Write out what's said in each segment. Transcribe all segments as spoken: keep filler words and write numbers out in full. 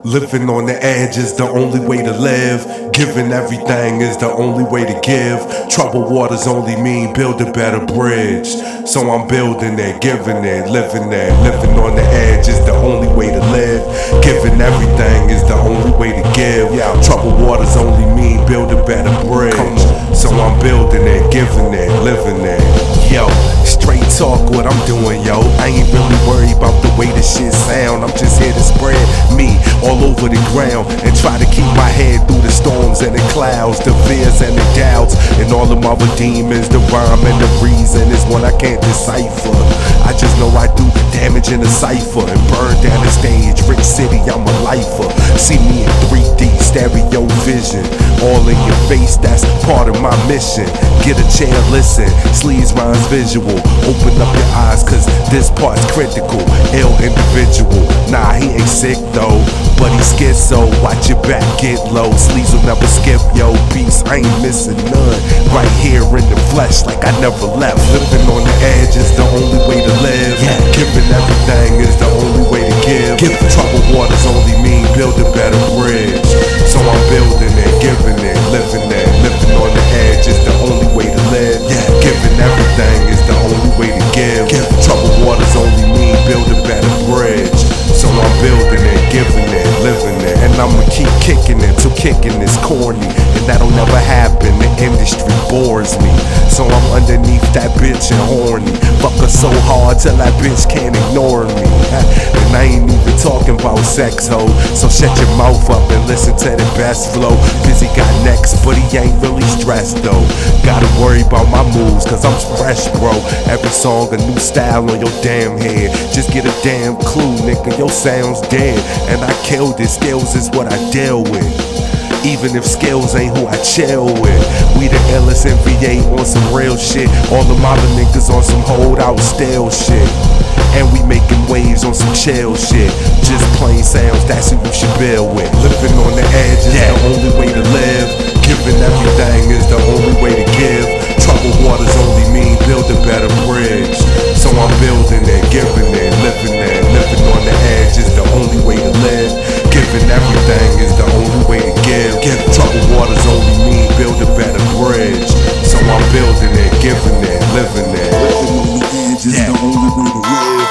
Living on the edge is the only way to live. Giving everything is the only way to give. Troubled waters only mean build a better bridge. So I'm building it, giving it, living it. Living on the edge is the only way to live. Giving everything is the only way to give. Troubled waters only mean build a better bridge. So I'm building it, giving it, living it. Yo, straight talk what I'm doing, yo. I ain't really worried about the way the shit sound. I'm just here to spread me all over the ground and try to keep my head through the storms and the clouds, the fears and the doubts, and all of my demons. The rhyme and the reason is one I can't decipher. I just know I do damage in a cipher and burn down the stage. Rich City, I'm a lifer. See me in three D stereo vision, all in your face. That's part of my mission. Get a chair, listen. Sleeves rhymes visual. Open up your eyes, cause this part's critical. Ill individual. Nah, he ain't sick though, but he's schizo. Watch your back get low. Sleeves will never skip, yo. Peace, I ain't missing none. Right here in the flesh, like I never left. Living on the edge is the only way to live. Yeah. Giving everything is the only way to give. Give troubled waters only mean build a better bridge. So I'm building it, giving it, living it. Living on the edge is the only way to live. Yeah. Giving everything is the only way to give. Give troubled waters only mean build a better bridge. So I'm building it, giving it, living it. And I'ma keep kicking it till kicking is corny, and that'll never happen. The industry bores me, so I'm underneath that bitch and horny. Fuck her so hard till that bitch can't ignore me. And I ain't even talking about sex, ho. So shut your mouth up and listen to the best flow. Busy got next, but he ain't really stressed though. Gotta worry about my moves, cause I'm fresh, bro. Every song a new style on your damn head. Just get a damn clue, nigga, your sound's dead. And I killed it, skills is what I deal with. Even if skills ain't who I chill with. We the illest N V A on some real shit. All the mother niggas on some hold out stale shit. And we making waves on some chill shit. Just plain sounds, that's who you should build with. Living on the edge is yeah. the only way to live. Giving everything is the only way to give. Troubled waters only mean build a better bridge. So I'm building it, giving it, living it. Living on the edge is the only way to live. Giving everything is the only way to give. Give troubled waters only mean build a better bridge. So I'm building it, giving it, living it. Living on the edge is yeah. the only way to live.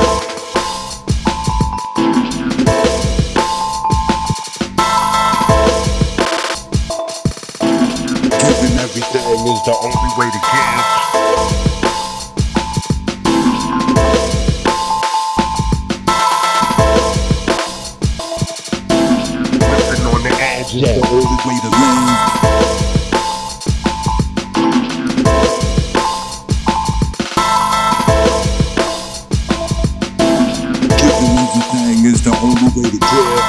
Giving everything is the only way to give. Yeah. The only way to live. Giving everything is the only way to give.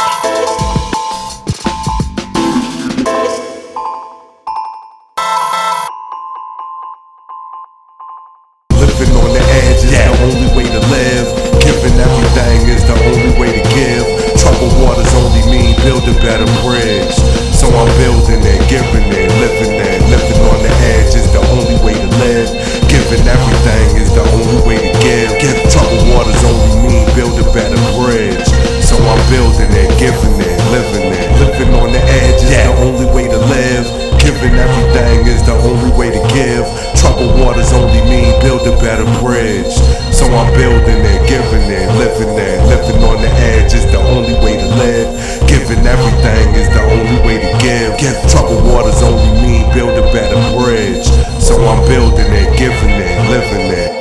Living on the edge is yeah. the only way to live. Giving everything is the only way to give. Troubled waters only mean build a better bridge. So I'm building it, giving it, living it. Living on the edge is the only way to live. Giving everything is the only way to give. Give troubled waters only mean build a better bridge. So I'm building it, giving it, living it. Living on the edge is yeah. the only way to live. Giving everything is the only way to give. Troubled waters only mean build a better bridge. So I'm building it, giving it, living it. Living on the edge is the only way to live. Giving everything is the only way to give. Give troubled waters only mean build a better bridge. So I'm building it, giving it, living it.